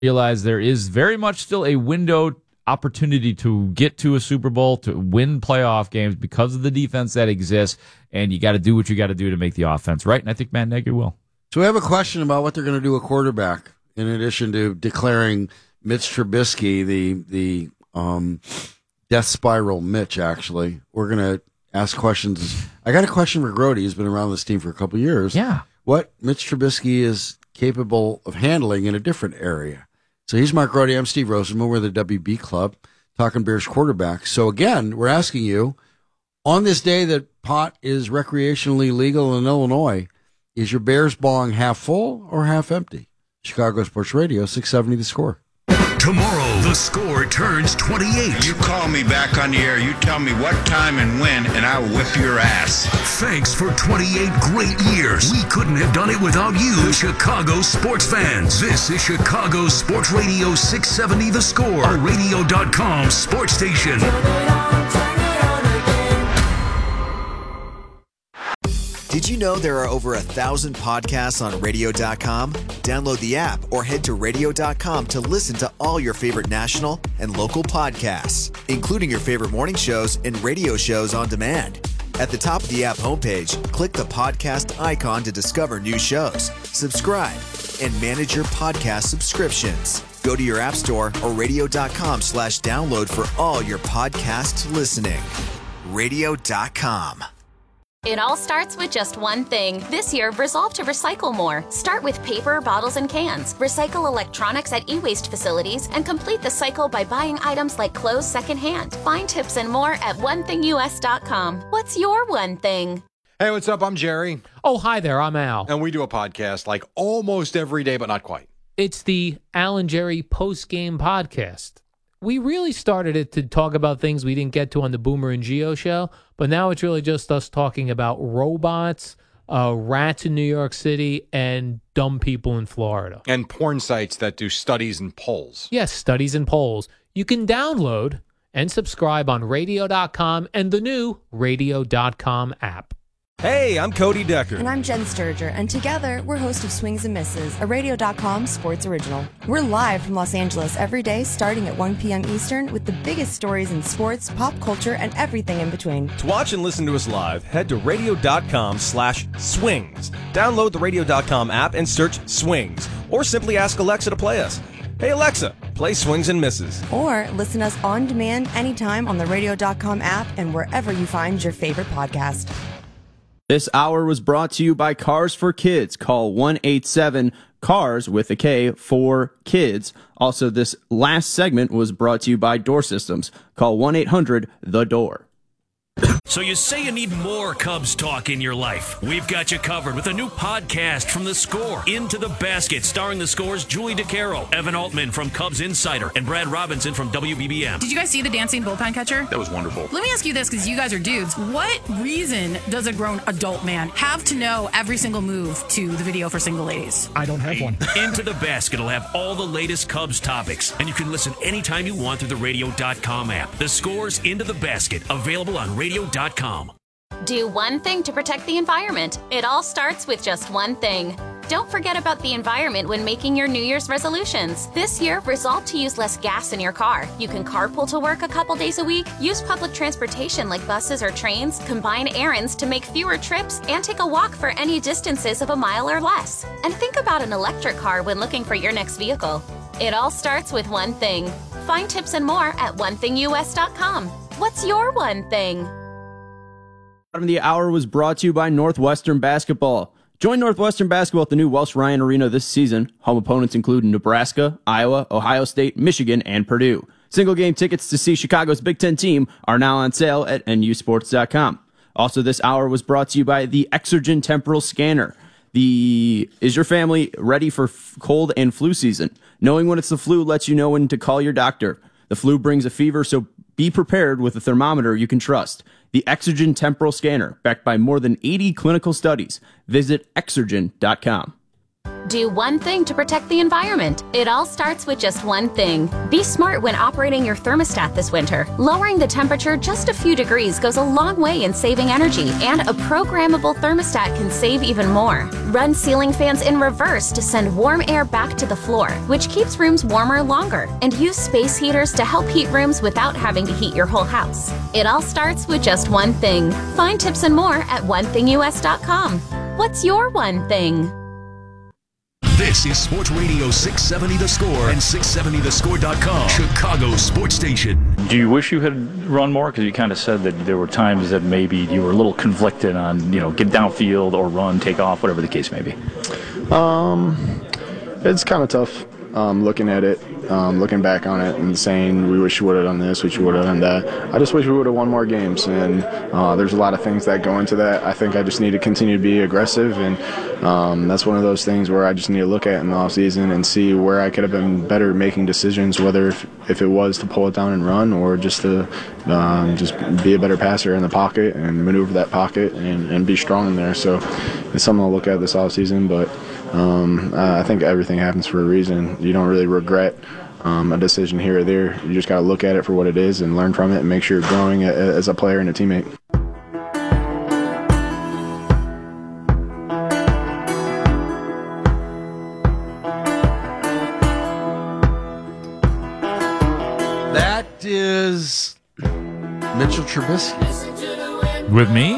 realize there is very much still a window opportunity to get to a Super Bowl, to win playoff games because of the defense that exists, and you got to do what you got to do to make the offense right, and I think Matt Nagy will. So we have a question about what they're going to do at quarterback, in addition to declaring Mitch Trubisky the death spiral Mitch, actually. We're going to ask questions. I got a question for Grody, who's been around this team for a couple of years. Yeah. What Mitch Trubisky is capable of handling in a different area. So he's Mark Grody. I'm Steve Rosenman. We're the WB Club, talking Bears quarterback. So again, we're asking you, on this day that pot is recreationally legal in Illinois, is your Bears bong half full or half empty? Chicago Sports Radio, 670 The Score. Tomorrow, The Score turns 28. You call me back on the air, you tell me what time and when, and I will whip your ass. Thanks for 28 great years. We couldn't have done it without you, the Chicago sports fans. This is Chicago Sports Radio 670 The Score, a radio.com sports station. Did you know there are over 1,000 podcasts on radio.com? Download the app or head to radio.com to listen to all your favorite national and local podcasts, including your favorite morning shows and radio shows on demand. At the top of the app homepage, click the podcast icon to discover new shows, subscribe, and manage your podcast subscriptions. Go to your app store or radio.com/download for all your podcast listening. Radio.com. It all starts with just one thing. This year, resolve to recycle more. Start with paper, bottles, and cans. Recycle electronics at e-waste facilities and complete the cycle by buying items like clothes secondhand. Find tips and more at onethingus.com. What's your one thing? Hey, what's up? I'm Jerry. Oh, hi there. I'm Al. And we do a podcast like almost every day, but not quite. It's the Al and Jerry post-game podcast. We really started it to talk about things we didn't get to on the Boomer and Geo show, but now it's really just us talking about robots, rats in New York City, and dumb people in Florida. And porn sites that do studies and polls. Yes, studies and polls. You can download and subscribe on radio.com and the new radio.com app. Hey, I'm Cody Decker. And I'm Jen Sturger, and together we're host of Swings and Misses, a radio.com sports original. We're live from Los Angeles every day starting at 1 p.m. Eastern with the biggest stories in sports, pop culture, and everything in between. To watch and listen to us live, head to radio.com/swings. Download the radio.com app and search Swings, or simply ask Alexa to play us. Hey, Alexa, play Swings and Misses. Or listen us on demand anytime on the radio.com app and wherever you find your favorite podcast. This hour was brought to you by Cars for Kids. Call 187-CARS with a K for kids. Also, this last segment was brought to you by Door Systems. Call 1-800-THE-DOOR. So you say you need more Cubs talk in your life. We've got you covered with a new podcast from The Score, Into the Basket, starring The Score's Julie DeCaro, Evan Altman from Cubs Insider, and Brad Robinson from WBBM. Did you guys see the dancing bullpen catcher? That was wonderful. Let me ask you this, because you guys are dudes. What reason does a grown adult man have to know every single move to the video for single ladies? I don't have one. Into the Basket will have all the latest Cubs topics, and you can listen anytime you want through the radio.com app. The Score's Into the Basket, available on radio.com. Do one thing to protect the environment. It all starts with just one thing. Don't forget about the environment when making your New Year's resolutions. This year, resolve to use less gas in your car. You can carpool to work a couple days a week, use public transportation like buses or trains, combine errands to make fewer trips, and take a walk for any distances of a mile or less. And think about an electric car when looking for your next vehicle. It all starts with one thing. Find tips and more at onethingus.com. What's your one thing? Bottom of the hour was brought to you by Northwestern Basketball. Join Northwestern Basketball at the new Welsh Ryan Arena this season. Home opponents include Nebraska, Iowa, Ohio State, Michigan, and Purdue. Single game tickets to see Chicago's Big Ten team are now on sale at nusports.com. Also, this hour was brought to you by the Exergen Temporal Scanner. Is your family ready for cold and flu season? Knowing when it's the flu lets you know when to call your doctor. The flu brings a fever, so be prepared with a thermometer you can trust. The Exergen Temporal Scanner, backed by more than 80 clinical studies. Visit Exergen.com. Do one thing to protect the environment. It all starts with just one thing. Be smart when operating your thermostat this winter. Lowering the temperature just a few degrees goes a long way in saving energy, and a programmable thermostat can save even more. Run ceiling fans in reverse to send warm air back to the floor, which keeps rooms warmer longer. And use space heaters to help heat rooms without having to heat your whole house. It all starts with just one thing. Find tips and more at onethingus.com. What's your one thing? This is Sports Radio 670 The Score and 670thescore.com, Chicago sports station. Do you wish you had run more? Because you kind of said that there were times that maybe you were a little conflicted on, get downfield or run, take off, whatever the case may be. It's kind of tough looking at it, looking back on it and saying we wish we would have done this, wish we would have done that. I just wish we would have won more games, and there's a lot of things that go into that. I think I just need to continue to be aggressive, and that's one of those things where I just need to look at in the offseason and see where I could have been better making decisions, whether if it was to pull it down and run or just to just be a better passer in the pocket and maneuver that pocket and be strong in there. So it's something I'll look at this offseason, but I think everything happens for a reason. You don't really regret a decision here or there. You just got to look at it for what it is and learn from it and make sure you're growing as a player and a teammate. That is Mitchell Trubisky. With me.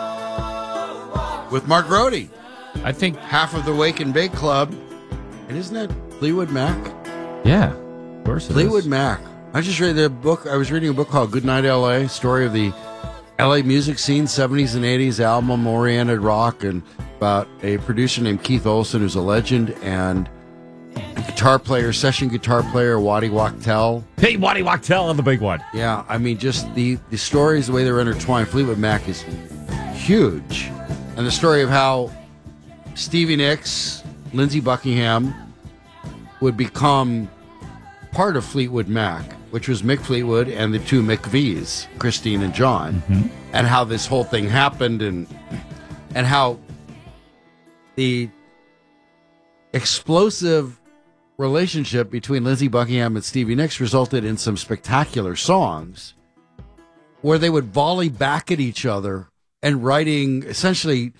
With Mark Rohde. I think half of the Wake and Bake Club. And isn't that Fleetwood Mac? Yeah, of course it Fleetwood is. Mac. I just read the book. I was reading a book called Goodnight L.A., story of the L.A. music scene, 70s and 80s, album-oriented rock, and about a producer named Keith Olsen, who's a legend, and a guitar player, session guitar player, Waddy Wachtel. Hey, Waddy Wachtel on the big one. Yeah, I mean, just the stories, the way they're intertwined. Fleetwood Mac is huge. And the story of how Stevie Nicks, Lindsey Buckingham would become part of Fleetwood Mac, which was Mick Fleetwood and the two McVies, Christine and John, and how this whole thing happened and how the explosive relationship between Lindsey Buckingham and Stevie Nicks resulted in some spectacular songs where they would volley back at each other and writing, essentially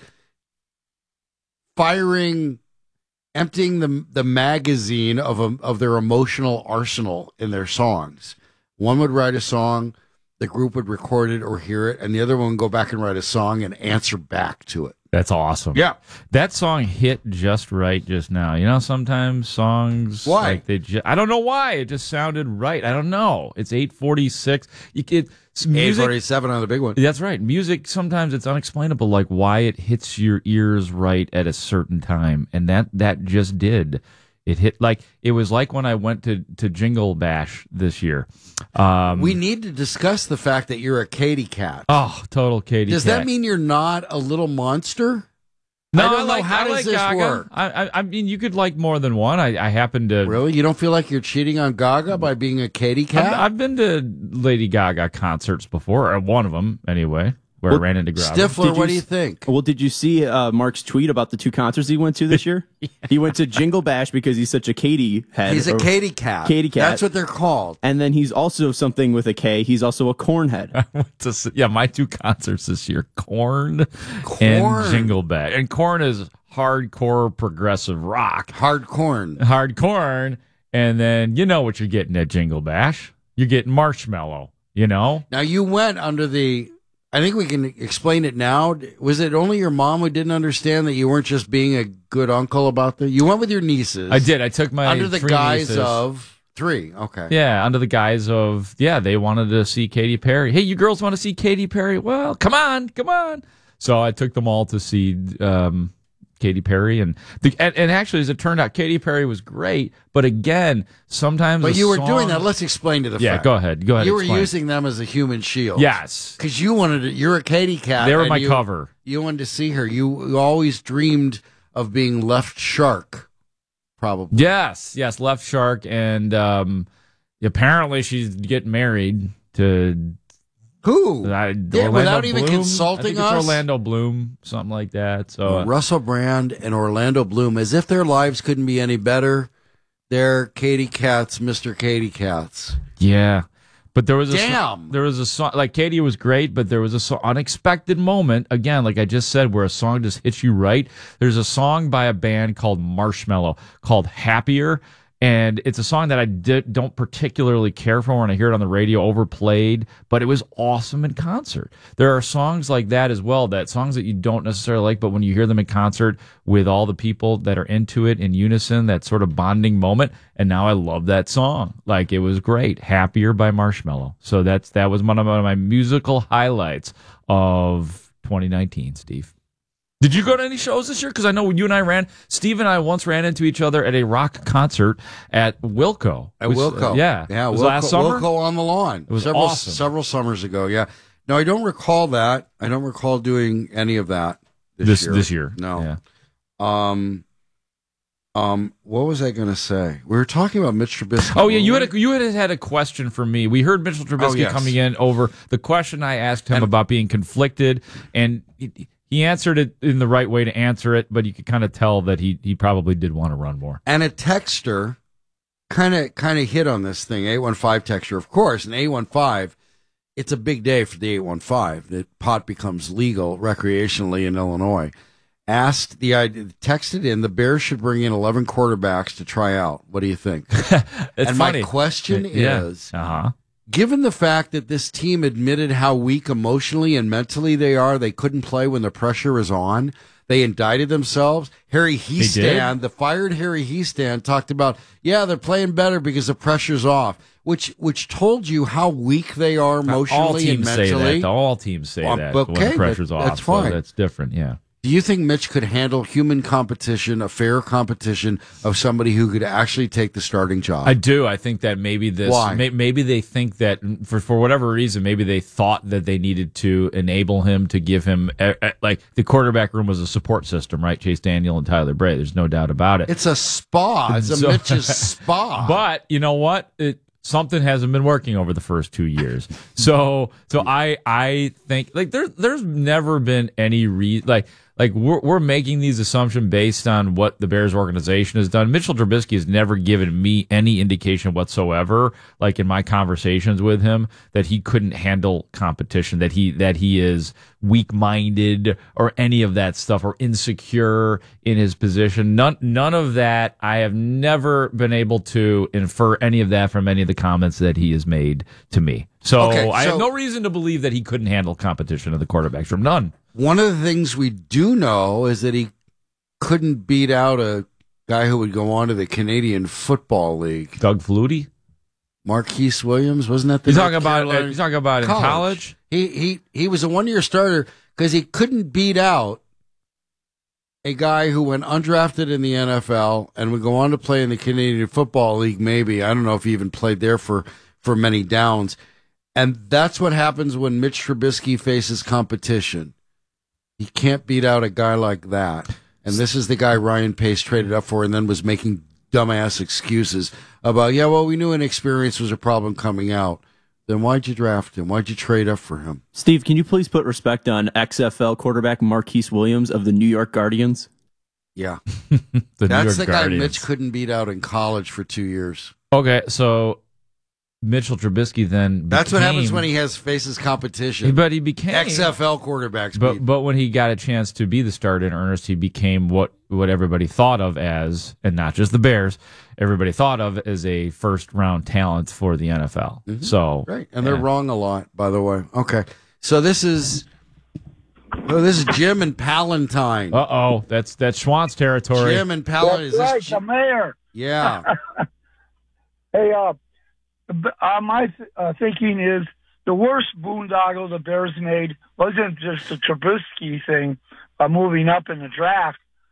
emptying the magazine of their emotional arsenal in their songs. One would write a song, the group would record it or hear it, and the other one would go back and write a song and answer back to it. That's awesome. Yeah. That song hit just right just now. Sometimes songs... Why? I don't know why. It just sounded right. I don't know. It's 8:46. It's music. 8:47 on the big one. That's right. Music, sometimes it's unexplainable, like why it hits your ears right at a certain time. And that just did. It hit it was like when I went to Jingle Bash this year. We need to discuss the fact that you're a Katy cat. Oh, total Katy cat. Does that mean you're not a little monster? No, I don't know. How does this Gaga. work? I mean, you could like more than one. I happen to... Really? You don't feel like you're cheating on Gaga by being a Katy cat? I've been to Lady Gaga concerts before, or one of them anyway, where I ran into Gaga. Stifler, what do you think? Well, did you see Mark's tweet about the two concerts he went to this year? Yeah. He went to Jingle Bash because he's such a Katy head. He's a Katy cat. Katy cat. That's what they're called. And then he's also something with a K. He's also a corn head. My two concerts this year, Korn and Jingle Bash. And Korn is hardcore progressive rock. Hardcore. And then you know what you're getting at Jingle Bash. You're getting Marshmello, Now you went under the... I think we can explain it now. Was it only your mom who didn't understand that you weren't just being a good uncle about you went with your nieces? I did. I took my under the three guise nieces. of 3. Okay. Yeah, under the guise of they wanted to see Katy Perry. Hey, you girls want to see Katy Perry? Well, come on. So I took them all to see Katy Perry, and actually, as it turned out, Katy Perry was great. But again, sometimes. But you were doing that. Let's explain to the fact. Go ahead. You were explain. using them as a human shield. Yes, because you wanted to. You're a Katy cat. They were my cover. You wanted to see her. You always dreamed of being Left Shark. Probably. Yes, Left Shark, and apparently she's getting married to Who? Without even consulting I think us? it's Orlando Bloom, something like that. So Russell Brand and Orlando Bloom, as if their lives couldn't be any better. They're Katy Cats, Mr. Katy Cats. yeah. But there was Damn. a song, like Katie was great, but there was a unexpected moment, again, like I just said, where a song just hits you right. There's a song by a band called Marshmello called Happier, and it's a song that I don't particularly care for when I hear it on the radio overplayed, but it was awesome in concert. There are songs like that as well, that songs that you don't necessarily like, but when you hear them in concert with all the people that are into it in unison, that sort of bonding moment, and now I love that song. Like, it was great. Happier by Marshmello. So that was one of my musical highlights of 2019, Steve. Did you go to any shows this year? Because I know you and I Steve and I once ran into each other at a rock concert at Wilco. At Wilco. Yeah. Yeah, It was Wilco, last summer? Wilco on the Lawn. It was several, awesome. Several summers ago, yeah. No, I don't recall that. I don't recall doing any of that this year. This year. No. Yeah. What was I going to say? We were talking about Mitch Trubisky. Oh yeah, you had a question for me. We heard Mitchell Trubisky yes. coming in over the question I asked him about being conflicted, and he answered it in the right way to answer it, but you could kind of tell that he probably did want to run more. And a texter kind of hit on this thing. 815 texter, of course, and 815. It's a big day for the 815 that pot becomes legal recreationally in Illinois. Texted in, the Bears should bring in 11 quarterbacks to try out. What do you think? It's funny. My question is, given the fact that this team admitted how weak emotionally and mentally they are, they couldn't play when the pressure is on. They indicted themselves. Harry Hiestand, the fired Harry Hiestand, talked about, they're playing better because the pressure's off, which told you how weak they are emotionally and mentally. Say that. All teams say that when the pressure's off. That's fine. So that's different, yeah. Do you think Mitch could handle human competition, a fair competition of somebody who could actually take the starting job? I do. I think that maybe this. Why? Maybe they think that for whatever reason, maybe they thought that they needed to enable him to give him like the quarterback room was a support system, right? Chase Daniel and Tyler Bray. There's no doubt about it. It's a spa. It's a Mitch's spa. But you know what? Something hasn't been working over the first 2 years. So I think like there's never been any reason like we're making these assumptions based on what the Bears organization has done. Mitchell Trubisky has never given me any indication whatsoever, like in my conversations with him, that he couldn't handle competition, that he is weak-minded or any of that stuff, or insecure in his position. None of that. I have never been able to infer any of that from any of the comments that he has made to me. So I have no reason to believe that he couldn't handle competition in the quarterbacks room. None. One of the things we do know is that he couldn't beat out a guy who would go on to the Canadian Football League. Doug Flutie? Marquise Williams, wasn't that the You're talking about in college? He was a one-year starter because he couldn't beat out a guy who went undrafted in the NFL and would go on to play in the Canadian Football League maybe. I don't know if he even played there for many downs. And that's what happens when Mitch Trubisky faces competition. He can't beat out a guy like that. And this is the guy Ryan Pace traded up for and then was making dumbass excuses about, we knew inexperience was a problem coming out. Then why'd you draft him? Why'd you trade up for him? Steve, can you please put respect on XFL quarterback Marquise Williams of the New York Guardians? Yeah. That's the guy Mitch couldn't beat out in college for 2 years. Okay, so Mitchell Trubisky then That's what happens when he faces competition. But he became XFL quarterbacks. But when he got a chance to be the starter in earnest, he became what everybody thought of as, and not just the Bears, everybody thought of as a first round talent for the NFL. Mm-hmm. So right, and they're wrong a lot, by the way. Okay, so this is Jim and Palantine. That's Schwantz territory. Jim and Palantine. That's right, the mayor. Yeah. Hey, my thinking is the worst boondoggle the Bears made wasn't just the Trubisky thing, moving up in the draft,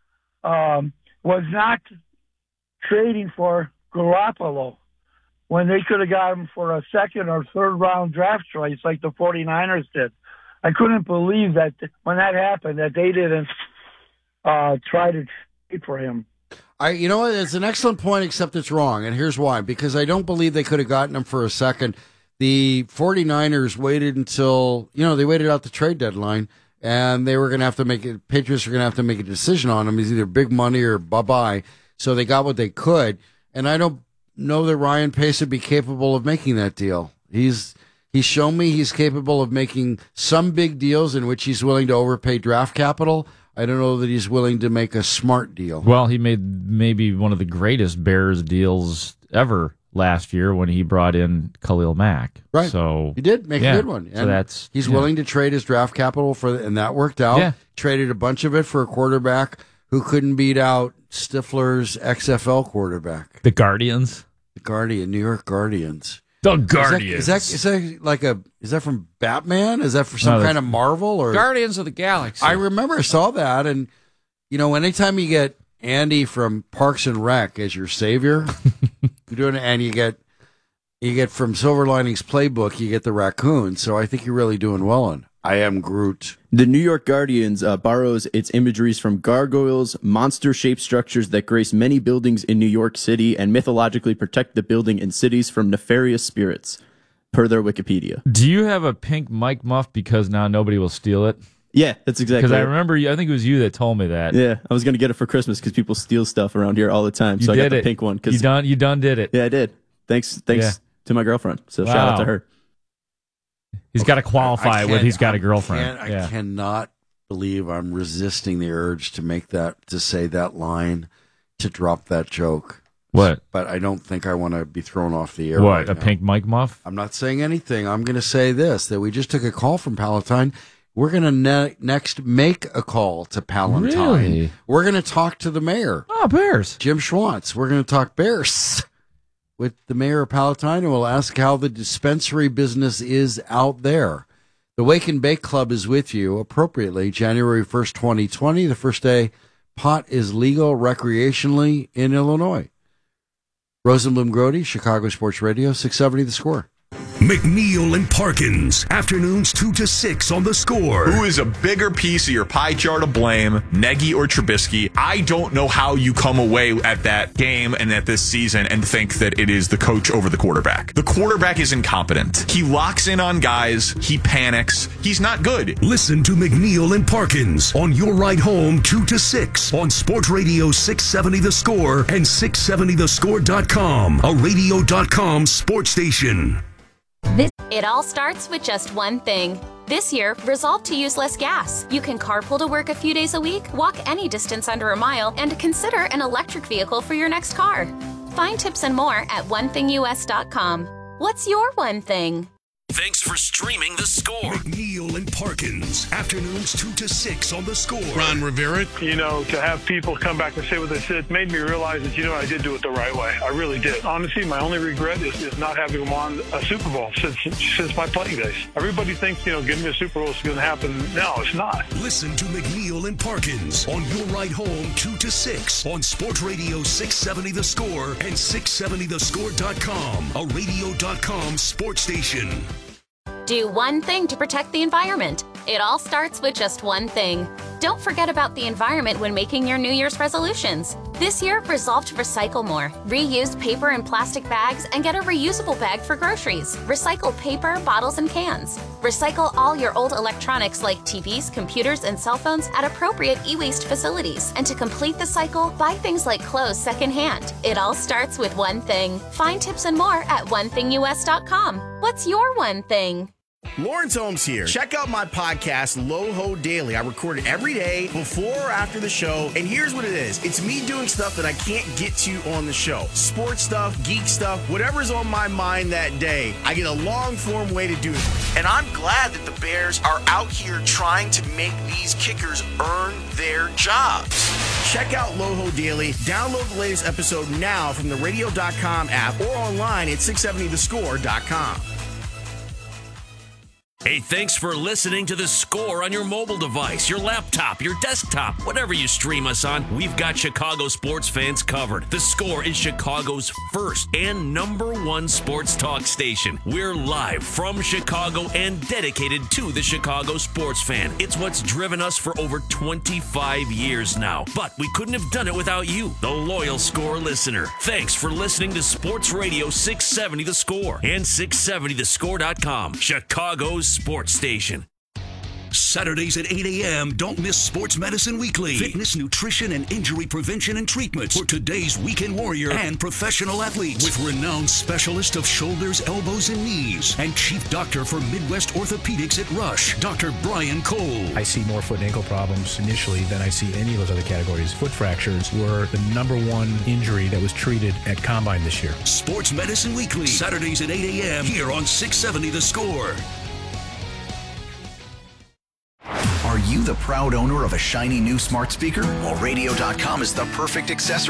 was not trading for Garoppolo when they could have got him for a second or third round draft choice like the 49ers did. I couldn't believe that when that happened that they didn't try to trade for him. You know what? It's an excellent point, except it's wrong, and here's why. Because I don't believe they could have gotten him for a second. the 49ers waited until, they waited out the trade deadline, and they were going to have to Patriots were going to have to make a decision on him. He's either big money or bye-bye. So they got what they could. And I don't know that Ryan Pace would be capable of making that deal. He's shown me he's capable of making some big deals in which he's willing to overpay draft capital. I don't know that he's willing to make a smart deal. Well, he made maybe one of the greatest Bears deals ever last year when he brought in Khalil Mack. Right. So he did make a good one. And so he's willing to trade his draft capital and that worked out. Yeah. Traded a bunch of it for a quarterback who couldn't beat out Stifler's XFL quarterback. The Guardians. New York Guardians. The Guardians. Is that from Batman? Is that for some kind of Marvel or Guardians of the Galaxy? I remember I saw that, and anytime you get Andy from Parks and Rec as your savior, you're doing it, and you get from Silver Linings Playbook, you get the raccoon. So I think you're really doing well on I Am Groot. The New York Guardians borrows its imageries from gargoyles, monster-shaped structures that grace many buildings in New York City and mythologically protect the building and cities from nefarious spirits, per their Wikipedia. Do you have a pink Mike Muff because now nobody will steal it? Yeah, that's exactly. Because I remember, I think it was you that told me that. Yeah, I was going to get it for Christmas because people steal stuff around here all the time. So I got the pink one. You done did it. Yeah, I did. Thanks to my girlfriend. So shout out to her. He's got to qualify it with he's got a girlfriend. I cannot believe I'm resisting the urge to say that line, to drop that joke. What? But I don't think I want to be thrown off the air. What, a pink Mike Muff? I'm not saying anything. I'm going to say this, that we just took a call from Palatine. We're going to next make a call to Palatine. Really? We're going to talk to the mayor. Oh, Bears. Jim Schwantz. We're going to talk Bears with the mayor of Palatine, and we'll ask how the dispensary business is out there. The Wake and Bake Club is with you appropriately January 1st, 2020, the first day pot is legal recreationally in Illinois. Rosenblum Grody, Chicago Sports Radio, 670 The Score. McNeil and Parkins, afternoons 2 to 6 on The Score. Who is a bigger piece of your pie chart of blame, Nagy or Trubisky? I don't know how you come away at that game and at this season and think that it is the coach over the quarterback. The quarterback is incompetent. He locks in on guys. He panics. He's not good. Listen to McNeil and Parkins on your ride home 2 to 6 on Sports Radio 670 The Score and 670thescore.com, a radio.com sports station. It all starts with just one thing. This year, resolve to use less gas. You can carpool to work a few days a week, walk any distance under a mile, and consider an electric vehicle for your next car. Find tips and more at onethingus.com. What's your one thing? Thanks for streaming The Score. McNeil and Parkins, afternoons 2 to 6 on The Score. Ron Rivera. To have people come back and say what they said made me realize that, I did do it the right way. I really did. Honestly, my only regret is not having won a Super Bowl since my playing days. Everybody thinks, getting me a Super Bowl is going to happen. No, it's not. Listen to McNeil and Parkins on your ride home 2 to 6 on Sports Radio 670 The Score and 670thescore.com, a radio.com sports station. Do one thing to protect the environment. It all starts with just one thing. Don't forget about the environment when making your New Year's resolutions. This year, resolve to recycle more. Reuse paper and plastic bags and get a reusable bag for groceries. Recycle paper, bottles, and cans. Recycle all your old electronics like TVs, computers, and cell phones at appropriate e-waste facilities. And to complete the cycle, buy things like clothes secondhand. It all starts with one thing. Find tips and more at onethingus.com. What's your one thing? Lawrence Holmes here. Check out my podcast, Loho Daily. I record it every day, before or after the show. And here's what it is. It's me doing stuff that I can't get to on the show. Sports stuff, geek stuff, whatever's on my mind that day. I get a long-form way to do it. And I'm glad that the Bears are out here trying to make these kickers earn their jobs. Check out Loho Daily. Download the latest episode now from the radio.com app or online at 670thescore.com. Hey, thanks for listening to The Score on your mobile device, your laptop, your desktop, whatever you stream us on. We've got Chicago sports fans covered. The Score is Chicago's first and #1 sports talk station. We're live from Chicago and dedicated to the Chicago sports fan. It's what's driven us for over 25 years now. But we couldn't have done it without you, the loyal Score listener. Thanks for listening to Sports Radio 670 The Score and 670thescore.com, Chicago's sports station. Saturdays at 8 a.m. Don't miss Sports Medicine Weekly. Fitness, nutrition, and injury prevention and treatments for today's weekend warrior and professional athletes. With renowned specialist of shoulders, elbows, and knees, and chief doctor for Midwest Orthopedics at Rush, Dr. Brian Cole. I see more foot and ankle problems initially than I see any of those other categories. Foot fractures were the #1 injury that was treated at Combine this year. Sports Medicine Weekly, Saturdays at 8 a.m. here on 670 The Score. Are you the proud owner of a shiny new smart speaker? Well, Radio.com is the perfect accessory